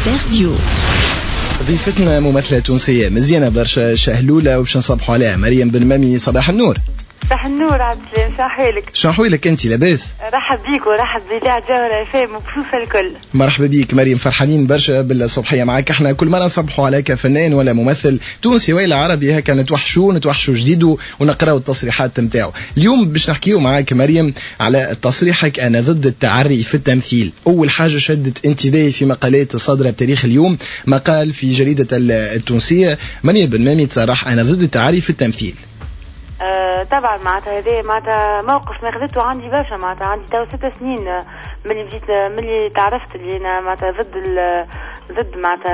انترفيو. ضيفتنا ممثلة تونسية مزيانة برشا شهلولة وباش نصبحوا عليها مريم بن مامي. صباح النور. صباح النور عبد السلام، شحوالك؟ شحوالك انت لاباس؟ رحب بيك ورحب بإذاعة جوهرة FM وبخصوص الكل. مرحبا بيك مريم، فرحانين برشا بالصبحية معك. احنا كل مرة نصبحوا عليك كفنان ولا ممثل تونسي ولا عربي هكا نتوحشوا جديد ونقراو التصريحات نتاعو. اليوم باش نحكيو معاك مريم على تصريحك أنا ضد التعري في التمثيل. أول حاجة شدت انتباهي في مقالات صادرة بتاريخ اليوم، مقال في جريدة التونسية مريم بن مامي تصرح أنا ضد التعري في التمثيل. طبعا معناتها هذا معناتها موقف ما خذته عندي برشا، معناتها عندي تو 6 سنين ملي بديت ملي تعرفت اللي انا معناتها ضد معناتها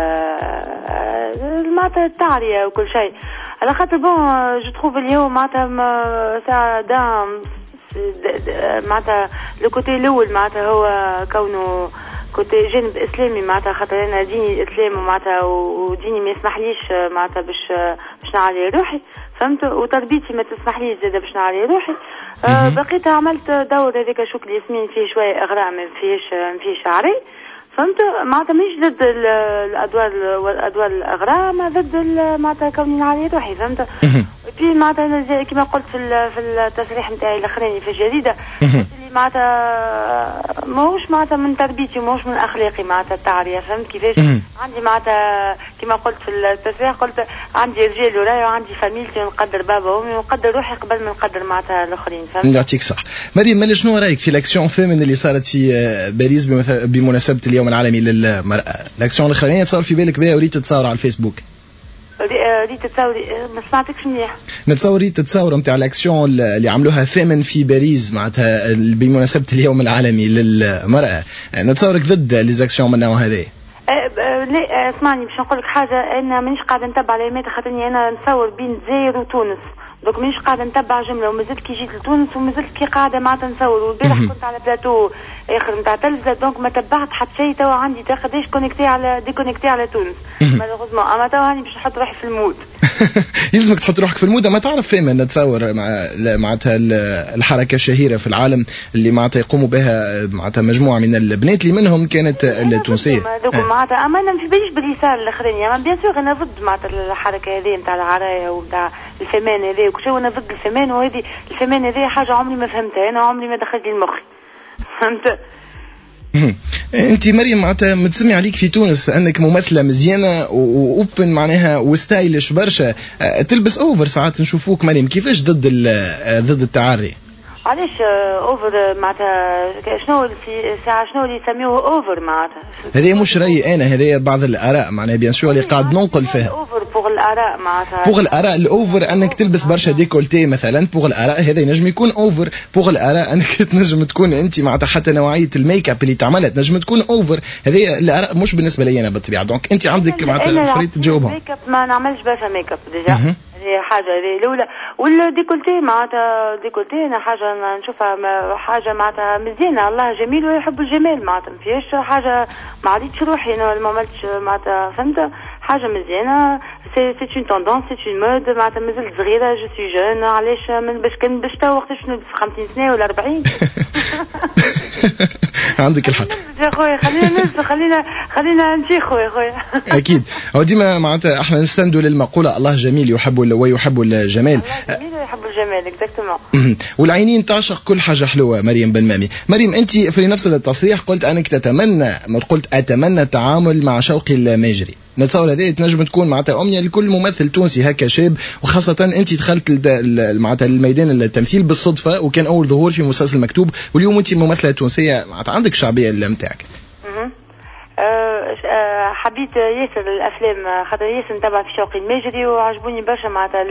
معناتها التعرية وكل شيء، على خاطر بون جو تروف اليوم معناتها ساعة دام معناتها لو كوتي الاول معناتها هو كونه كنت جانب اسلامي، معناتها خاطر انا ديني اسلام ومعناتها وديني ما يسمحليش معناتها باش نعلي روحي، فهمت، وتربيتي ما تسمحليش زاده باش نعلي روحي. بقيت عملت دور هذاك شوك الياسمين فيه شويه اغراء ما فيهش عري، فهمت، معناتها مش ضد الادوار الاغراء، ما ضد معناتها كوني نعلي روحي، فهمت. في معناتها كما قلت في التصريح نتاعي الاخراني في الجريده اللي معناتها ماهوش معناتها من تربيتي وماهوش من اخلاقي معناتها التعريه، فهمت كيفاش. عندي معناتها كما قلت في التصريح، قلت عندي رجال ورايا وعندي فاميلتي ونقدر بابا وامي ونقدر روحي قبل ما نقدر معناتها الاخرين، فهمت. يعطيك صح. مريم مالي شنو رايك في الاكسيون فيمين اللي صارت في باريس بمناسبه اليوم العالمي للمراه؟ الاكسيون الاخرانيه تصور في بالك بها وريت تتصور على الفيسبوك؟ ريت تصوري ما سمعتكش مليح. نتصور ريت التصاور نتاع الاكسيون اللي عملوها ثامن في باريس معناتها بمناسبه اليوم العالمي للمراه، نتصورك ضد ليزاكسيون من النوع هذا؟ لا اسمعني باش نقول لك حاجه، انا مانيش قاعده نتبع علامات خاطرني انا نصور بين الجزائر وتونس، دوك مانيش قاعده نتبع جمله، ومازلت كي جيت لتونس ومازلت كي قاعده معناتها نصور، والبارح كنت على بلاتو اخر نتاع تلفزه، دونك ما تبعت حتى شيء. توا عندي تاخذ ديكونيكتي على تونس مالوغوزمون، اما توا هاني باش نحط روحي في المود. يلزمك تحط روحك في المود. ما تعرف فيما نتصور معناتها الحركه الشهيره في العالم اللي معناتها يقوموا بها معناتها مجموعه من البنات اللي منهم كانت التونسيه معناتها، اما انا مش بايش باليسار الاخراني، اما بيان سور انا ضد معناتها الحركه هذه نتاع العرايه ونتاع الفمان هذا وكل شيء، وانا ضد الفمان، وهذه الفمان هذه حاجه عمري ما فهمتها، انا عمري ما دخلت لي المخ، فهمت. انت مريم معناتها متسمي عليك في تونس انك ممثله مزيانه واوبن معناها وستايلش برشا، تلبس اوفر ساعات نشوفوك مريم، كيفاش ضد التعري؟ علاش اوفر معناتها شنو اللي يسميوه اوفر معناتها؟ هذه مش رايي انا، هذه بعض الاراء معناها بيان سور اللي قاعد ننقل فيها. اوفر بوغ الاراء معناتها بوغ الاراء الاوفر انك تلبس برشا ديكولتي مثلا، بوغ الاراء هذا ينجم يكون اوفر. بوغ الاراء انك تنجم تكون انت معناتها حتى نوعيه الميك اب اللي تعملها تنجم تكون اوفر. هذه الاراء مش بالنسبه لي انا بالطبيعه، دونك انت عندك معناتها حريه تجاوبها. الميك اب ما نعملش برشا ميك اب ديجا، هذه حاجه هذه الاولى. والديكولتي معناتها ديكولتي انا حاجه نشوفها حاجه معناتها مزيانه، الله جميل ويحب الجمال، معناتها ما فيهاش حاجه ما عريتش روحي انا ما عملتش معناتها، فهمت، حاجه مزيانه. سي اون توندونس، سي اون مود، معناتها مازلت صغيره، جو سي جون، علاش باش تو وقتاش نلبس 50 سنه ولا 40؟ عندك الحق يا خويا، خلينا نشيخوا يا خويا. اكيد هو ديما معناتها احنا نستندوا للمقوله الله جميل ويحب الجمال. الله جميل ويحب الجمال اكزاكتومون. والعينين تعشق كل حاجه حلوه. مريم بن مامي، مريم انت في نفس التصريح قلت انك اتمنى التعامل مع شوقي الماجري. نتصور هذه تنجم تكون معناتها امنيه لكل ممثل تونسي هكا شاب، وخاصه انت دخلت معناتها الميدان التمثيل بالصدفه وكان اول ظهور في مسلسل مكتوب، واليوم انت ممثله تونسيه معناتها عندك شعبيه نتاعك. حبيت ياسر الافلام خاطر ياسر نتابع في شوقي الماجري وعجبوني برشا معناتها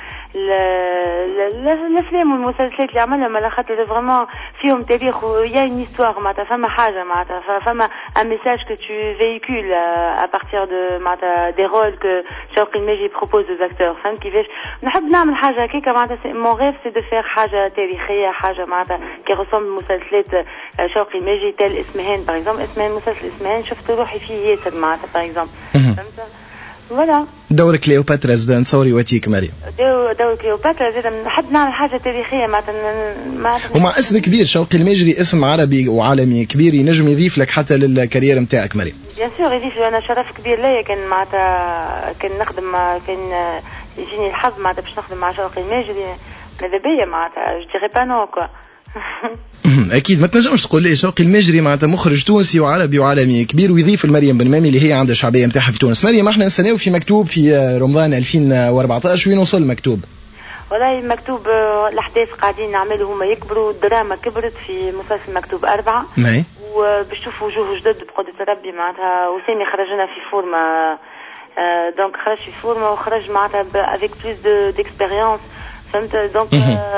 الافلام والمسلسلات اللي عملهم، على خاطر فريمون فيهم تاريخ ويا اون هيستوار، معناتها فما حاجه معناتها فما ان ميساج كو تو فييكول ا بارتير دو معناتها دي رول كو شوقي الماجري بروبوز aux acteurs، فهمت كيفاش. نحب نعمل حاجه هكاكا معناتها مون ريف سي دو فير حاجه تاريخيه، حاجه معناتها كي رسوم مسلسلات شوقي الماجري تال اسمهان باغ اكزومبل، مسلسل اسمهان شفت روحي فيه ياسر معناتها باغ اكزومبل، فهمت. فوالا. دور كليوباترا زاد نتصور يواتيك مريم. دور كليوباترا زاد نحب نعمل حاجة تاريخية معناتها. ومع اسم كبير شوقي المجري، اسم عربي وعالمي كبير ينجم يضيف لك حتى للكارير نتاعك مريم. بيان سور يضيف له، أنا شرف كبير ليا كان معناتها كان نخدم كان يجيني الحظ معناتها باش نخدم مع شوقي المجري، ماذا بيا معناتها جو ديغي با نو كوا. اكيد ما تنجمش تقول لي شوقي المجري معناتها مخرج تونسي وعربي وعالمي كبير ويضيف المريم بن مامي اللي هي عندها شعبيه نتاعها في تونس. مريم احنا نستناو في مكتوب في رمضان 2014 وين وصل المكتوب؟ والله مكتوب الاحداث قاعدين نعملوا هما يكبروا، الدراما كبرت في مسلسل مكتوب 4 وباش تشوفوا وجوه جدد بقدرة ربي معناتها. وسامي خرجنا في فورما دونك خرج في فورما وخرج معناتها افيك بلوس ديكسبيريونس فهمت. دونك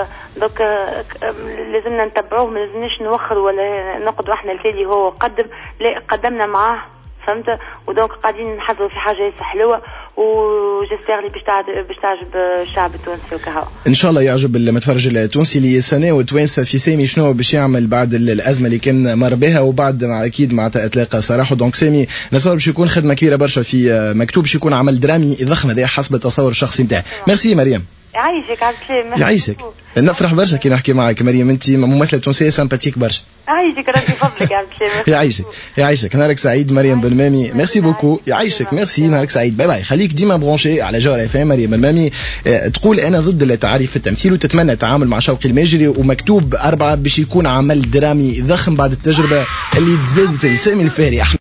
لازمنا نتبعوه، ما لازمناش نوخروا ولا نقعدوا احنا التالي هو قدم، لا قدمنا معاه فهمت. ودونك قاعدين نحضروا في حاجه حلوه وجيستير لي باش تعجب الشعب التونسي وكهو. ان شاء الله يعجب المتفرج التونسي اللي سنه وتوانسه في سامي شنو باش يعمل بعد الازمه اللي كان مر بها وبعد مع اكيد مع اطلاق سراحه. دونك سامي نتصور باش يكون خدمه كبيره برشا في مكتوب، باش يكون عمل درامي ضخم هذا حسب التصور الشخصي نتاعي. ميرسي مريم. يعيشك عبد السلام. يعيشك. نفرح برشا كي نحكي معك مريم، انت ممثله تونسيه سامباتيك برشا. يعيشك ربي فضلك يا عبد السلام. يعيشك نهارك سعيد مريم بن مامي. ميرسي بوكو. يعيشك ميرسي نهارك سعيد. باي باي. خليك ديما برونشي على جوهر اف ام. مريم بن مامي تقول انا ضد التعريف في التمثيل وتتمنى التعامل مع شوقي المجري ومكتوب 4 باش يكون عمل درامي ضخم بعد التجربه اللي تزادت لسامي الفهري.